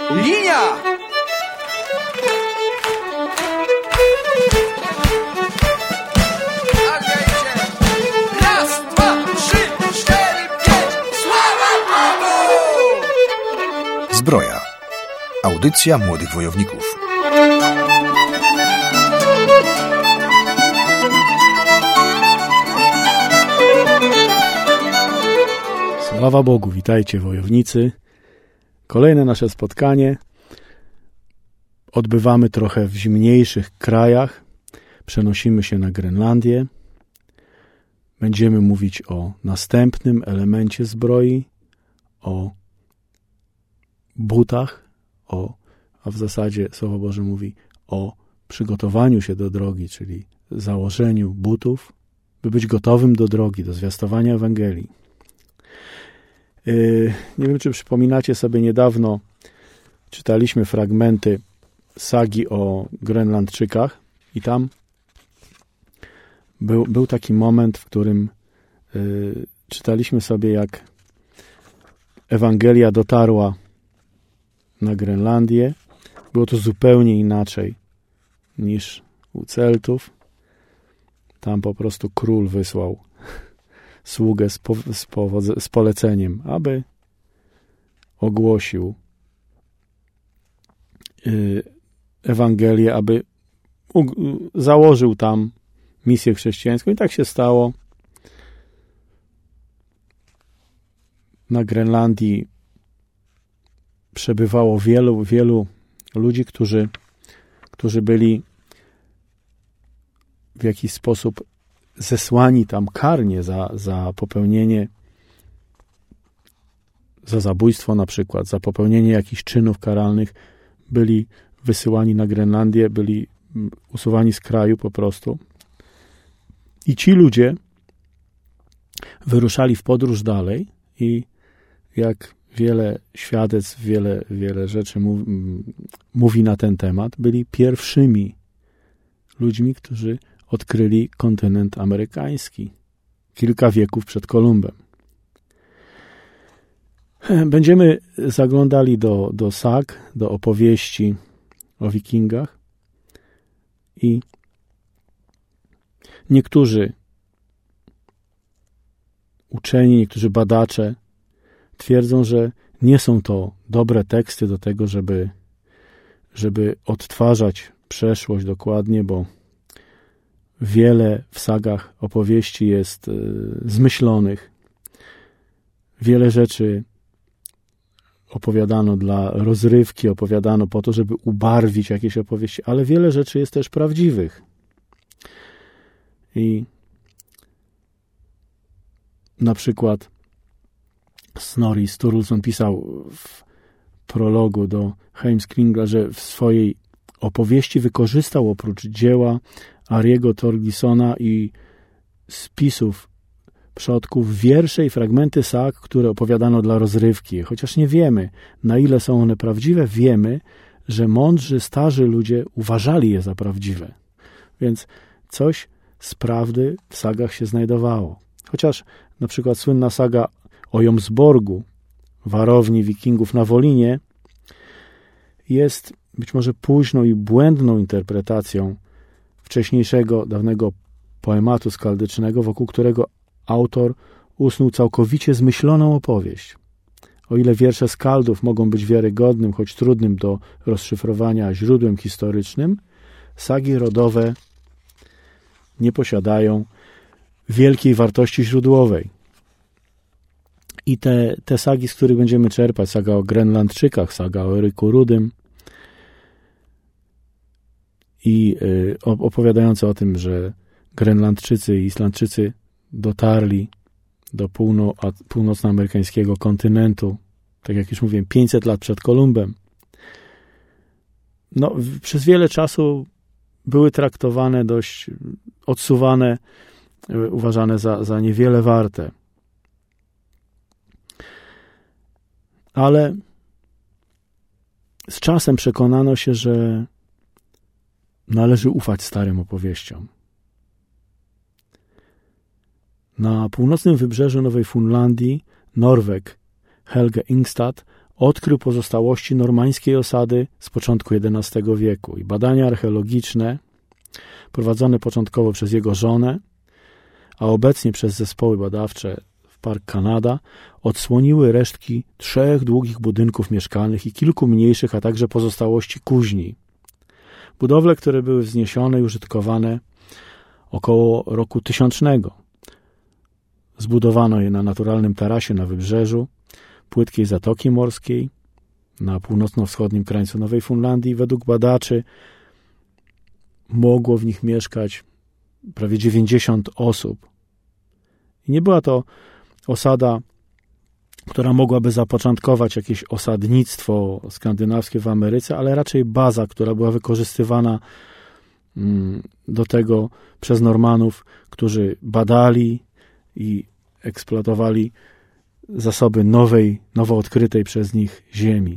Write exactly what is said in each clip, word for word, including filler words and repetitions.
Linia! Raz, dwa, trzy, cztery, pięć. Sława Bogu! Zbroja. Audycja młodych wojowników. Sława Bogu, witajcie wojownicy. Kolejne nasze spotkanie. Odbywamy trochę w zimniejszych krajach. Przenosimy się na Grenlandię. Będziemy mówić o następnym elemencie zbroi, o butach, o, a w zasadzie Słowo Boże mówi o przygotowaniu się do drogi, czyli założeniu butów, by być gotowym do drogi, do zwiastowania Ewangelii. Yy, nie wiem, czy przypominacie sobie, niedawno czytaliśmy fragmenty sagi o Grenlandczykach i tam był, był taki moment, w którym yy, czytaliśmy sobie, jak Ewangelia dotarła na Grenlandię. Było to zupełnie inaczej niż u Celtów. Tam po prostu król wysłał sługę z, po, z, powodze, z poleceniem, aby ogłosił y, Ewangelię, aby u, założył tam misję chrześcijańską. I tak się stało. Na Grenlandii przebywało wielu, wielu ludzi, którzy, którzy byli w jakiś sposób zesłani tam karnie za, za popełnienie, za zabójstwo na przykład, za popełnienie jakichś czynów karalnych, byli wysyłani na Grenlandię, byli usuwani z kraju po prostu. I ci ludzie wyruszali w podróż dalej i jak wiele świadectw, wiele, wiele rzeczy mówi, mówi na ten temat, byli pierwszymi ludźmi, którzy odkryli kontynent amerykański kilka wieków przed Kolumbem. Będziemy zaglądali do, do sag, do opowieści o wikingach i niektórzy uczeni, niektórzy badacze twierdzą, że nie są to dobre teksty do tego, żeby, żeby odtwarzać przeszłość dokładnie, bo wiele w sagach opowieści jest y, zmyślonych. Wiele rzeczy opowiadano dla rozrywki, opowiadano po to, żeby ubarwić jakieś opowieści, ale wiele rzeczy jest też prawdziwych. I na przykład Snorri Sturluson pisał w prologu do Heimskringla, że w swojej opowieści wykorzystał oprócz dzieła Ariego Torgisona i spisów przodków wiersze i fragmenty sag, które opowiadano dla rozrywki. Chociaż nie wiemy, na ile są one prawdziwe, wiemy, że mądrzy, starzy ludzie uważali je za prawdziwe. Więc coś z prawdy w sagach się znajdowało. Chociaż na przykład słynna saga o Jomsborgu, warowni wikingów na Wolinie, jest być może późną i błędną interpretacją wcześniejszego, dawnego poematu skaldycznego, wokół którego autor usnuł całkowicie zmyśloną opowieść. O ile wiersze skaldów mogą być wiarygodnym, choć trudnym do rozszyfrowania źródłem historycznym, sagi rodowe nie posiadają wielkiej wartości źródłowej. I te, te sagi, z których będziemy czerpać, saga o Grenlandczykach, saga o Eryku Rudym i y, opowiadające o tym, że Grenlandczycy i Islandczycy dotarli do półno, a, północnoamerykańskiego kontynentu, tak jak już mówiłem, pięćset lat przed Kolumbem. No, w, przez wiele czasu były traktowane dość, odsuwane, y, uważane za, za niewiele warte. Ale z czasem przekonano się, że należy ufać starym opowieściom. Na północnym wybrzeżu Nowej Fundlandii Norweg Helge Ingstad odkrył pozostałości normańskiej osady z początku jedenastego wieku i badania archeologiczne prowadzone początkowo przez jego żonę, a obecnie przez zespoły badawcze w Park Canada odsłoniły resztki trzech długich budynków mieszkalnych i kilku mniejszych, a także pozostałości kuźni. Budowle, które były wzniesione i użytkowane około roku tysiącznego. Zbudowano je na naturalnym tarasie na wybrzeżu płytkiej Zatoki Morskiej, na północno-wschodnim krańcu Nowej Fundlandii. Według badaczy mogło w nich mieszkać prawie dziewięćdziesiąt osób. I nie była to osada, która mogłaby zapoczątkować jakieś osadnictwo skandynawskie w Ameryce, ale raczej baza, która była wykorzystywana do tego przez Normanów, którzy badali i eksploatowali zasoby nowej, nowo odkrytej przez nich ziemi.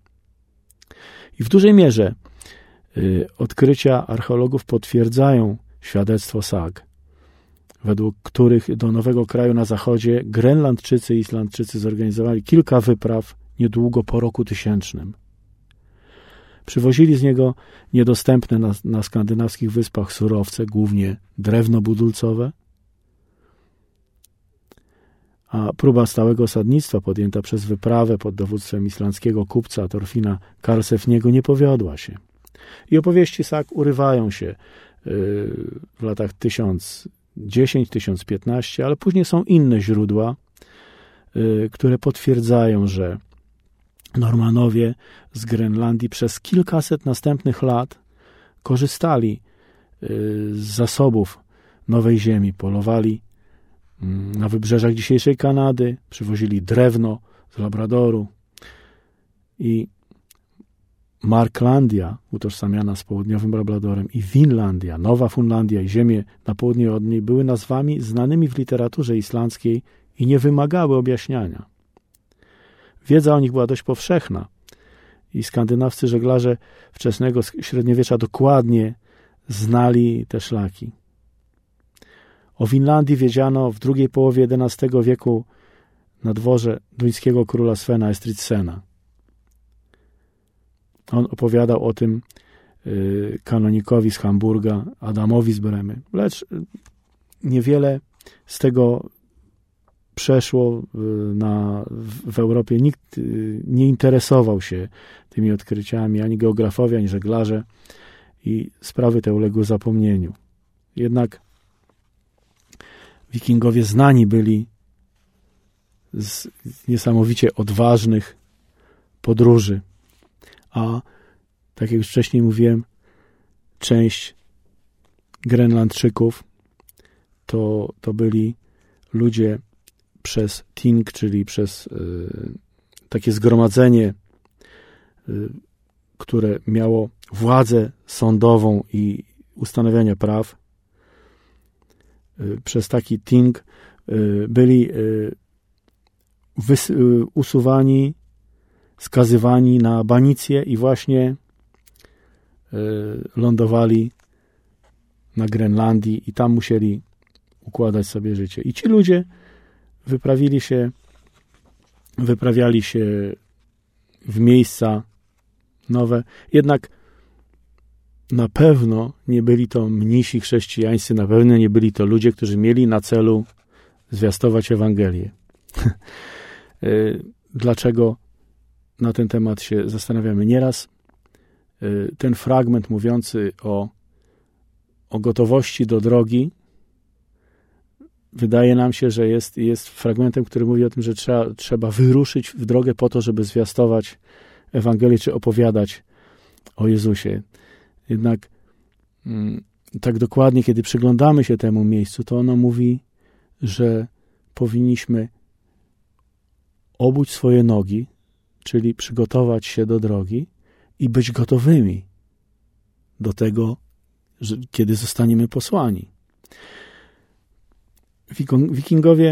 I w dużej mierze y, odkrycia archeologów potwierdzają świadectwo sag, według których do nowego kraju na zachodzie Grenlandczycy i Islandczycy zorganizowali kilka wypraw niedługo po roku tysięcznym. Przywozili z niego niedostępne na, na skandynawskich wyspach surowce, głównie drewno budulcowe, a próba stałego osadnictwa podjęta przez wyprawę pod dowództwem islandzkiego kupca Thorfina Karlsefniego nie powiodła się. I opowieści sag urywają się w latach tysiąc dziesięć tysiąc piętnaście, ale później są inne źródła, które potwierdzają, że Normanowie z Grenlandii przez kilkaset następnych lat korzystali z zasobów nowej ziemi, polowali na wybrzeżach dzisiejszej Kanady, przywozili drewno z Labradoru i Marklandia, utożsamiana z południowym Labradorem, i Winlandia, Nowa Fundlandia i ziemie na południe od niej były nazwami znanymi w literaturze islandzkiej i nie wymagały objaśniania. Wiedza o nich była dość powszechna i skandynawscy żeglarze wczesnego średniowiecza dokładnie znali te szlaki. O Winlandii wiedziano w drugiej połowie jedenastego wieku na dworze duńskiego króla Svena Estridsena. On opowiadał o tym y, kanonikowi z Hamburga, Adamowi z Bremy. Lecz niewiele z tego przeszło na, w Europie. Nikt y, nie interesował się tymi odkryciami, ani geografowie, ani żeglarze, i sprawy te uległy zapomnieniu. Jednak Wikingowie znani byli z niesamowicie odważnych podróży, a tak jak już wcześniej mówiłem, część Grenlandczyków to, to byli ludzie przez Ting, czyli przez y, takie zgromadzenie, y, które miało władzę sądową i ustanawiania praw. Y, przez taki Ting y, byli y, wys, y, usuwani, skazywani na banicję i właśnie y, lądowali na Grenlandii i tam musieli układać sobie życie. I ci ludzie wyprawili się, wyprawiali się w miejsca nowe. Jednak na pewno nie byli to mnisi chrześcijańscy, na pewno nie byli to ludzie, którzy mieli na celu zwiastować Ewangelię. Dlaczego na ten temat się zastanawiamy nieraz? Ten fragment mówiący o, o gotowości do drogi wydaje nam się, że jest, jest fragmentem, który mówi o tym, że trzeba, trzeba wyruszyć w drogę po to, żeby zwiastować Ewangelię, czy opowiadać o Jezusie. Jednak mm, tak dokładnie, kiedy przyglądamy się temu miejscu, to ono mówi, że powinniśmy obuć swoje nogi, czyli przygotować się do drogi i być gotowymi do tego, że, kiedy zostaniemy posłani. Wikingowie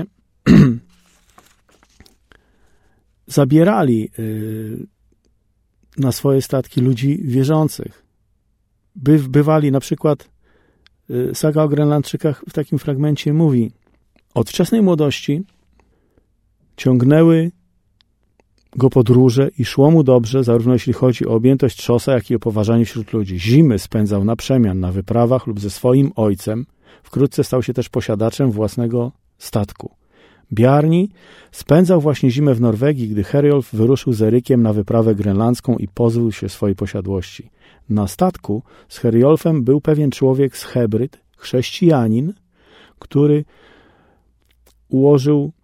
zabierali na swoje statki ludzi wierzących. By, bywali na przykład, saga o Grenlandczykach w takim fragmencie mówi: od wczesnej młodości ciągnęły go podróże i szło mu dobrze, zarówno jeśli chodzi o objętość trzosa, jak i o poważanie wśród ludzi. Zimy spędzał na przemian na wyprawach lub ze swoim ojcem. Wkrótce stał się też posiadaczem własnego statku. Bjarni spędzał właśnie zimę w Norwegii, gdy Herjolf wyruszył z Erykiem na wyprawę grenlandzką i pozbył się swojej posiadłości. Na statku z Herjolfem był pewien człowiek z Hebryd, chrześcijanin, który ułożył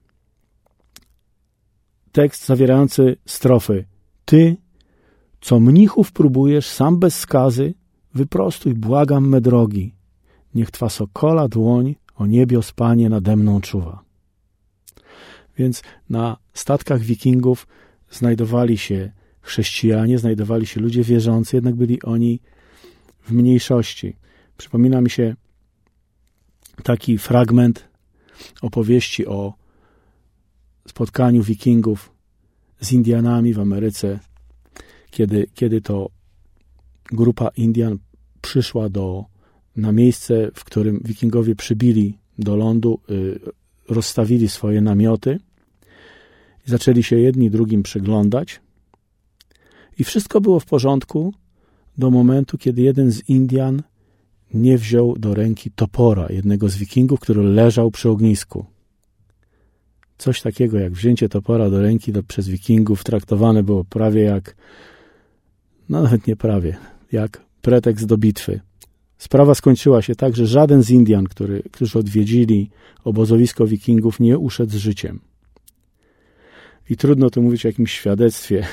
tekst zawierający strofy: Ty, co mnichów próbujesz, sam bez skazy, wyprostuj, błagam me drogi. Niech Twa sokola dłoń o niebios, Panie, nade mną czuwa. Więc na statkach wikingów znajdowali się chrześcijanie, znajdowali się ludzie wierzący, jednak byli oni w mniejszości. Przypomina mi się taki fragment opowieści o spotkaniu wikingów z Indianami w Ameryce, kiedy, kiedy to grupa Indian przyszła do, na miejsce, w którym wikingowie przybili do lądu, y, rozstawili swoje namioty i zaczęli się jedni drugim przyglądać. I wszystko było w porządku do momentu, kiedy jeden z Indian nie wziął do ręki topora jednego z wikingów, który leżał przy ognisku. Coś takiego jak wzięcie topora do ręki do, przez wikingów traktowane było prawie jak, no nawet nie prawie, jak pretekst do bitwy. Sprawa skończyła się tak, że żaden z Indian, który, którzy odwiedzili obozowisko wikingów, nie uszedł z życiem. I trudno tu mówić o jakimś świadectwie,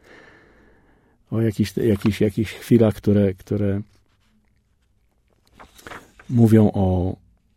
o jakichś, jakichś, jakichś chwilach, które, które mówią o,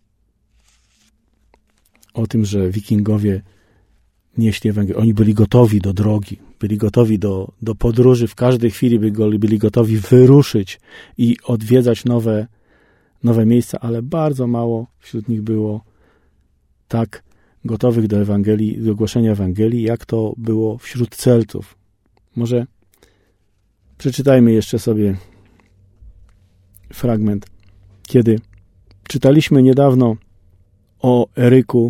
o tym, że wikingowie nieśli Ewangelię. Oni byli gotowi do drogi, byli gotowi do, do podróży, w każdej chwili byli, byli gotowi wyruszyć i odwiedzać nowe, nowe miejsca, ale bardzo mało wśród nich było tak gotowych do Ewangelii, do głoszenia Ewangelii, jak to było wśród Celtów. Może przeczytajmy jeszcze sobie fragment, kiedy czytaliśmy niedawno o Eryku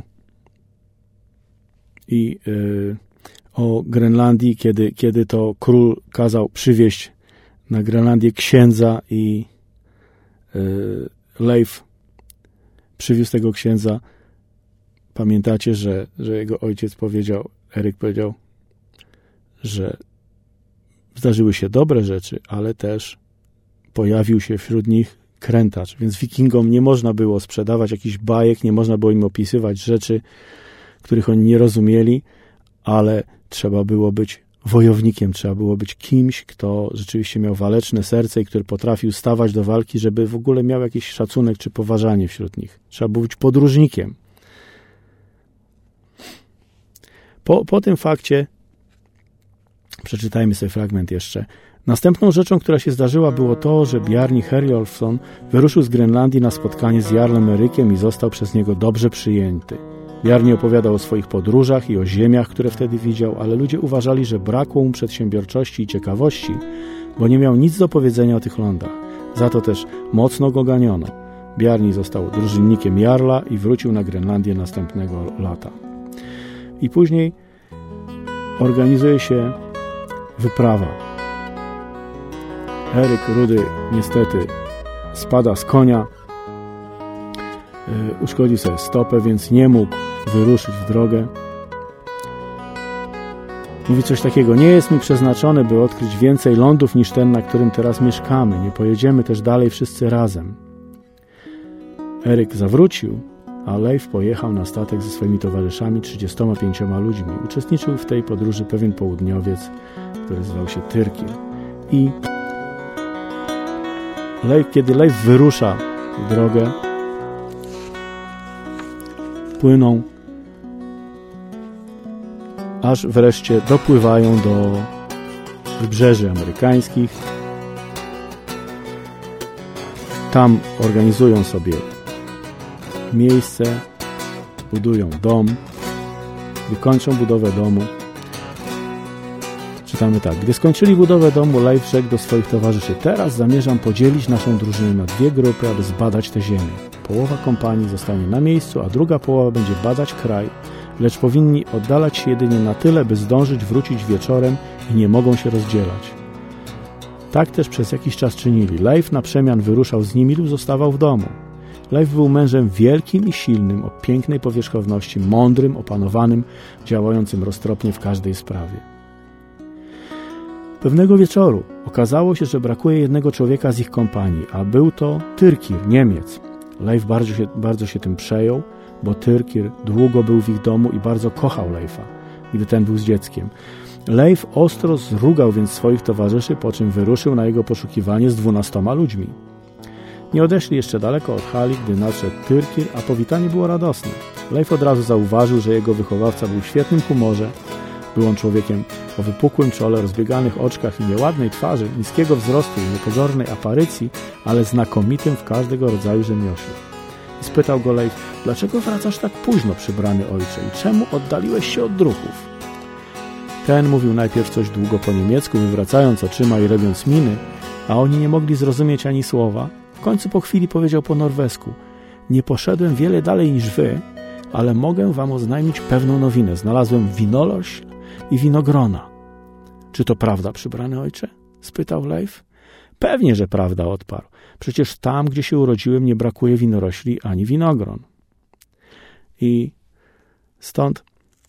i yy, o Grenlandii, kiedy, kiedy to król kazał przywieźć na Grenlandię księdza i yy, Leif przywiózł tego księdza. Pamiętacie, że, że jego ojciec powiedział, Eryk powiedział, że zdarzyły się dobre rzeczy, ale też pojawił się wśród nich krętacz. Więc wikingom nie można było sprzedawać jakichś bajek, nie można było im opisywać rzeczy, których oni nie rozumieli, ale trzeba było być wojownikiem, trzeba było być kimś, kto rzeczywiście miał waleczne serce i który potrafił stawać do walki, żeby w ogóle miał jakiś szacunek czy poważanie wśród nich. Trzeba było być podróżnikiem. Po, po tym fakcie przeczytajmy sobie fragment jeszcze. Następną rzeczą, która się zdarzyła, było to, że Bjarni Herjolfsson wyruszył z Grenlandii na spotkanie z Jarlem Erykiem i został przez niego dobrze przyjęty. Bjarni opowiadał o swoich podróżach i o ziemiach, które wtedy widział, ale ludzie uważali, że brakło mu przedsiębiorczości i ciekawości, bo nie miał nic do powiedzenia o tych lądach. Za to też mocno go ganiono. Bjarni został drużynnikiem Jarla i wrócił na Grenlandię następnego lata. I później organizuje się wyprawa. Eryk Rudy niestety spada z konia, yy, uszkodził sobie stopę, więc nie mógł wyruszyć w drogę. Mówi coś takiego: nie jest mi przeznaczone, by odkryć więcej lądów niż ten, na którym teraz mieszkamy. Nie pojedziemy też dalej wszyscy razem. Eryk zawrócił, a Leif pojechał na statek ze swoimi towarzyszami, trzydziestoma pięcioma ludźmi. Uczestniczył w tej podróży pewien południowiec, który zwał się Tyrkir. I Leif, kiedy Leif wyrusza w drogę, płyną, aż wreszcie dopływają do wybrzeży amerykańskich. Tam organizują sobie miejsce, budują dom, gdy kończą budowę domu. Czytamy tak: gdy skończyli budowę domu, Leif rzekł do swoich towarzyszy: teraz zamierzam podzielić naszą drużynę na dwie grupy, aby zbadać tę ziemię. Połowa kompanii zostanie na miejscu, a druga połowa będzie badać kraj, lecz powinni oddalać się jedynie na tyle, by zdążyć wrócić wieczorem i nie mogą się rozdzielać. Tak też przez jakiś czas czynili. Leif na przemian wyruszał z nimi lub zostawał w domu. Leif był mężem wielkim i silnym, o pięknej powierzchowności, mądrym, opanowanym, działającym roztropnie w każdej sprawie. Pewnego wieczoru okazało się, że brakuje jednego człowieka z ich kompanii, a był to Tyrkir, Niemiec. Leif bardzo się, bardzo się tym przejął, bo Tyrkir długo był w ich domu i bardzo kochał Leifa, gdy ten był z dzieckiem. Leif ostro zrugał więc swoich towarzyszy, po czym wyruszył na jego poszukiwanie z dwunastoma ludźmi. Nie odeszli jeszcze daleko od hali, gdy nadszedł Tyrkir, a powitanie było radosne. Leif od razu zauważył, że jego wychowawca był w świetnym humorze. Był on człowiekiem o wypukłym czole, rozbieganych oczkach i nieładnej twarzy, niskiego wzrostu i niepozornej aparycji, ale znakomitym w każdego rodzaju rzemiośle. I spytał go Leif, dlaczego wracasz tak późno, przybrany ojcze, i czemu oddaliłeś się od druhów? Ten mówił najpierw coś długo po niemiecku, wywracając oczyma i robiąc miny, a oni nie mogli zrozumieć ani słowa. W końcu po chwili powiedział po norwesku, nie poszedłem wiele dalej niż wy, ale mogę wam oznajmić pewną nowinę. Znalazłem winorośl i winogrona. Czy to prawda, przybrany ojcze? Spytał Leif. Pewnie, że prawda, odparł. Przecież tam, gdzie się urodziłem, nie brakuje winorośli ani winogron. I stąd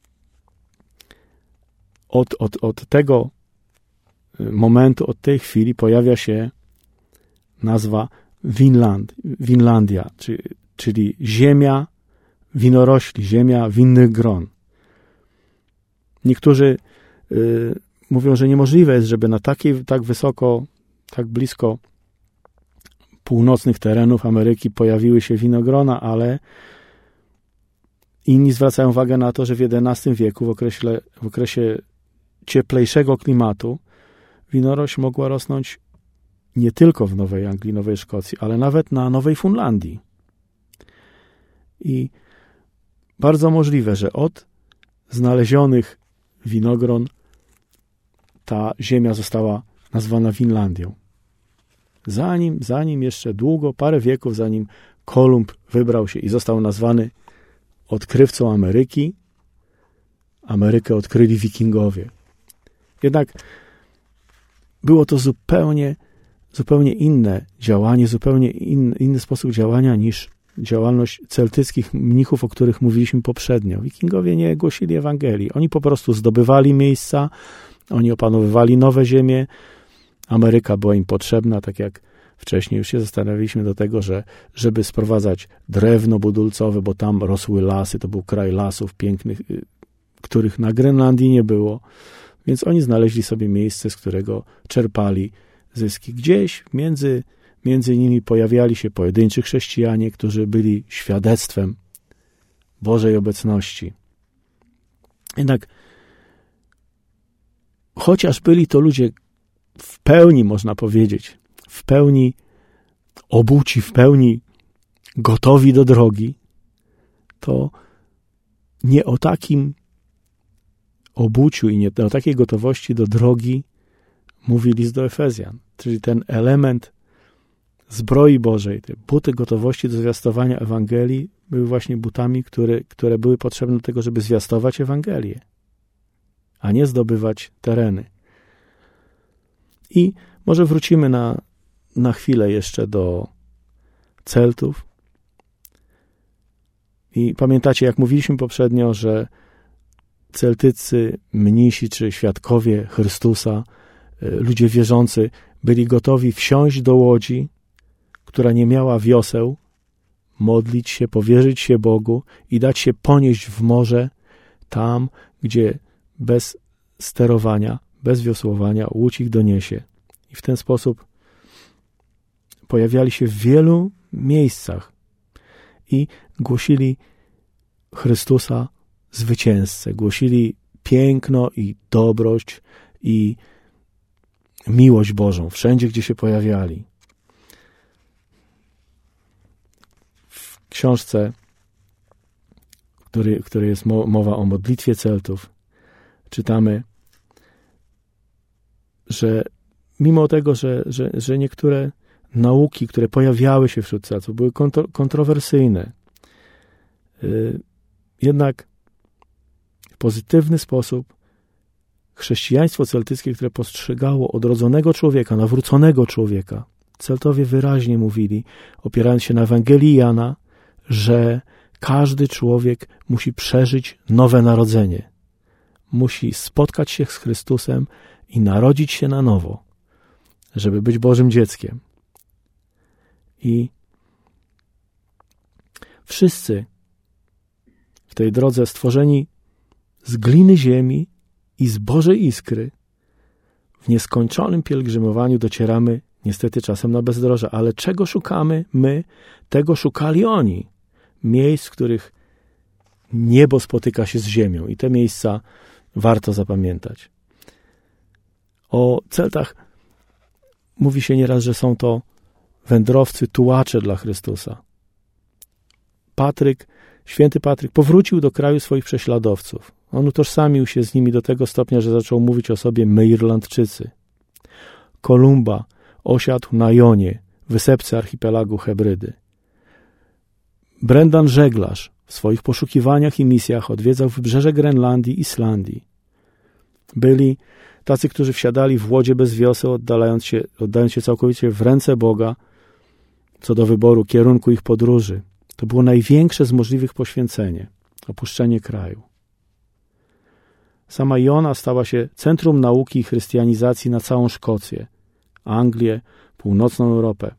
od, od, od tego momentu, od tej chwili pojawia się nazwa Winland, Winlandia, czyli, czyli ziemia winorośli, ziemia winnych gron. Niektórzy y, mówią, że niemożliwe jest, żeby na takiej, tak wysoko, tak blisko północnych terenów Ameryki pojawiły się winogrona, ale inni zwracają uwagę na to, że w jedenastym wieku, w okresie, w okresie cieplejszego klimatu, winorośl mogła rosnąć nie tylko w Nowej Anglii, Nowej Szkocji, ale nawet na Nowej Funlandii. I bardzo możliwe, że od znalezionych winogron ta ziemia została nazwana Winlandią. Zanim, zanim jeszcze długo, parę wieków, zanim Kolumb wybrał się i został nazwany odkrywcą Ameryki, Amerykę odkryli wikingowie. Jednak było to zupełnie, zupełnie inne działanie, zupełnie inny, inny sposób działania niż działalność celtyckich mnichów, o których mówiliśmy poprzednio. Wikingowie nie głosili Ewangelii. Oni po prostu zdobywali miejsca, oni opanowywali nowe ziemie. Ameryka była im potrzebna, tak jak wcześniej już się zastanawialiśmy do tego, że żeby sprowadzać drewno budulcowe, bo tam rosły lasy, to był kraj lasów pięknych, których na Grenlandii nie było. Więc oni znaleźli sobie miejsce, z którego czerpali zyski. Gdzieś między, między nimi pojawiali się pojedynczy chrześcijanie, którzy byli świadectwem Bożej obecności. Jednak chociaż byli to ludzie w pełni, można powiedzieć, w pełni obuci, w pełni gotowi do drogi, to nie o takim obuciu i nie o takiej gotowości do drogi mówi list do Efezjan. Czyli ten element zbroi Bożej, te buty gotowości do zwiastowania Ewangelii były właśnie butami, które, które były potrzebne do tego, żeby zwiastować Ewangelię, a nie zdobywać tereny. I może wrócimy na, na chwilę jeszcze do Celtów. I pamiętacie, jak mówiliśmy poprzednio, że Celtycy, mnisi czy świadkowie Chrystusa, ludzie wierzący, byli gotowi wsiąść do łodzi, która nie miała wioseł, modlić się, powierzyć się Bogu i dać się ponieść w morze tam, gdzie bez sterowania, bez wiosłowania łódź ich doniesie. I w ten sposób pojawiali się w wielu miejscach i głosili Chrystusa zwycięzcę. Głosili piękno i dobroć i miłość Bożą wszędzie, gdzie się pojawiali. W książce, w której jest mowa o modlitwie Celtów, czytamy, że mimo tego, że, że, że niektóre nauki, które pojawiały się wśród Celtów, były kontro, kontrowersyjne, yy, jednak w pozytywny sposób chrześcijaństwo celtyckie, które postrzegało odrodzonego człowieka, nawróconego człowieka. Celtowie wyraźnie mówili, opierając się na Ewangelii Jana, że każdy człowiek musi przeżyć nowe narodzenie. Musi spotkać się z Chrystusem i narodzić się na nowo, żeby być Bożym dzieckiem. I wszyscy w tej drodze stworzeni z gliny ziemi i z Bożej iskry w nieskończonym pielgrzymowaniu docieramy niestety czasem na bezdroża, ale czego szukamy my? Tego szukali oni. Miejsc, w których niebo spotyka się z ziemią i te miejsca warto zapamiętać. O Celtach mówi się nieraz, że są to wędrowcy, tułacze dla Chrystusa. Patryk, święty Patryk powrócił do kraju swoich prześladowców. On utożsamił się z nimi do tego stopnia, że zaczął mówić o sobie my Irlandczycy. Kolumba osiadł na Jonie, wysepce archipelagu Hebrydy. Brendan żeglarz w swoich poszukiwaniach i misjach odwiedzał wybrzeże Grenlandii i Islandii. Byli tacy, którzy wsiadali w łodzie bez wioseł, oddalając się, oddając się całkowicie w ręce Boga co do wyboru kierunku ich podróży. To było największe z możliwych poświęcenie, opuszczenie kraju. Sama Iona stała się centrum nauki i chrystianizacji na całą Szkocję, Anglię, północną Europę.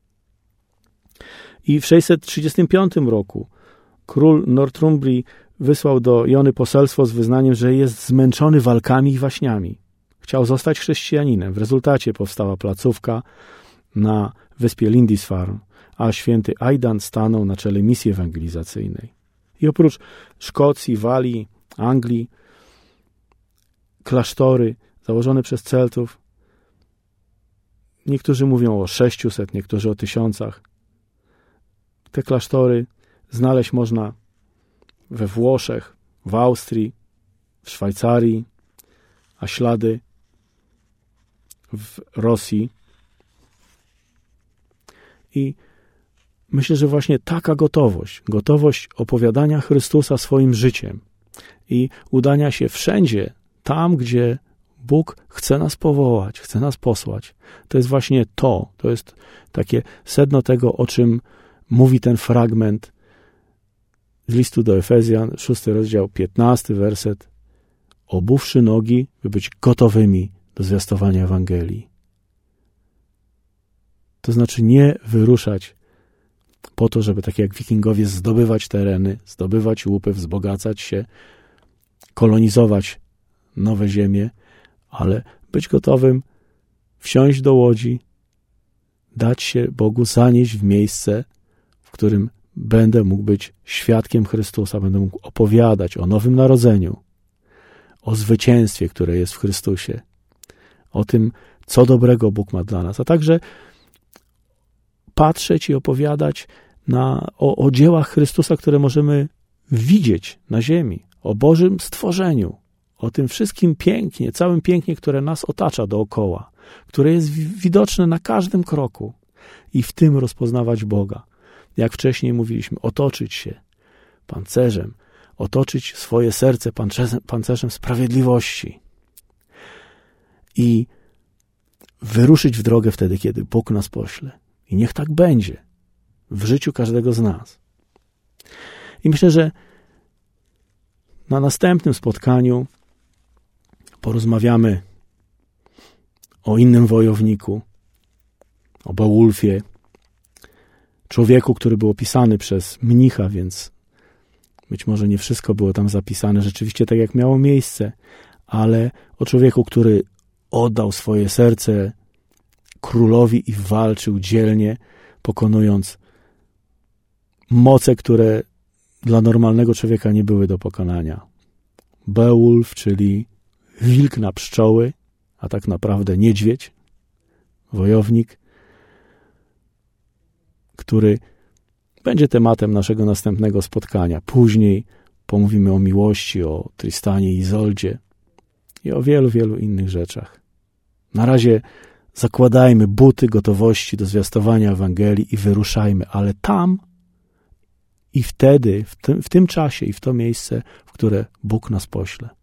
I w sześćset trzydziestym piątym roku król Northumbrii wysłał do Iony poselstwo z wyznaniem, że jest zmęczony walkami i waśniami. Chciał zostać chrześcijaninem. W rezultacie powstała placówka na wyspie Lindisfarne, a święty Aidan stanął na czele misji ewangelizacyjnej. I oprócz Szkocji, Walii, Anglii, klasztory założone przez Celtów, niektórzy mówią o sześciuset, niektórzy o tysiącach. Te klasztory znaleźć można we Włoszech, w Austrii, w Szwajcarii, a ślady w Rosji. I myślę, że właśnie taka gotowość, gotowość opowiadania Chrystusa swoim życiem i udania się wszędzie, tam, gdzie Bóg chce nas powołać, chce nas posłać, to jest właśnie to, to jest takie sedno tego, o czym mówi ten fragment z listu do Efezjan, szósty rozdział, piętnasty werset. Obuwszy nogi, by być gotowymi do zwiastowania Ewangelii. To znaczy nie wyruszać po to, żeby tak jak wikingowie zdobywać tereny, zdobywać łupy, wzbogacać się, kolonizować nowe ziemie, ale być gotowym wsiąść do łodzi, dać się Bogu zanieść w miejsce, w którym będę mógł być świadkiem Chrystusa, będę mógł opowiadać o nowym narodzeniu, o zwycięstwie, które jest w Chrystusie, o tym, co dobrego Bóg ma dla nas, a także patrzeć i opowiadać na, o, o dziełach Chrystusa, które możemy widzieć na ziemi, o Bożym stworzeniu, o tym wszystkim pięknie, całym pięknie, które nas otacza dookoła, które jest widoczne na każdym kroku i w tym rozpoznawać Boga. Jak wcześniej mówiliśmy, otoczyć się pancerzem, otoczyć swoje serce pancerzem, pancerzem sprawiedliwości i wyruszyć w drogę wtedy, kiedy Bóg nas pośle. I niech tak będzie w życiu każdego z nas. I myślę, że na następnym spotkaniu porozmawiamy o innym wojowniku, o Beowulfie, człowieku, który był opisany przez mnicha, więc być może nie wszystko było tam zapisane rzeczywiście tak, jak miało miejsce, ale o człowieku, który oddał swoje serce królowi i walczył dzielnie, pokonując moce, które dla normalnego człowieka nie były do pokonania. Beowulf, czyli wilk na pszczoły, a tak naprawdę niedźwiedź, wojownik, który będzie tematem naszego następnego spotkania. Później pomówimy o miłości, o Tristanie i Izoldzie i o wielu, wielu innych rzeczach. Na razie zakładajmy buty gotowości do zwiastowania Ewangelii i wyruszajmy, ale tam i wtedy, w tym, w tym czasie i w to miejsce, w którym które Bóg nas pośle.